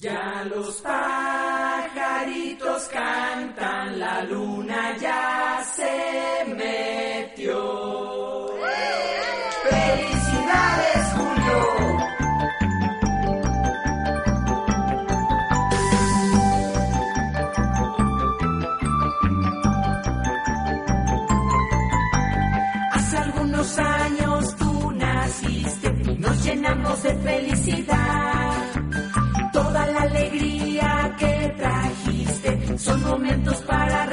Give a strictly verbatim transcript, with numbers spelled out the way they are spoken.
Ya los pajaritos cantan, la luna ya se metió. ¡Felicidades, Julio! Hace algunos años tú naciste y nos llenamos de felicidad. Toda la alegría que trajiste son momentos para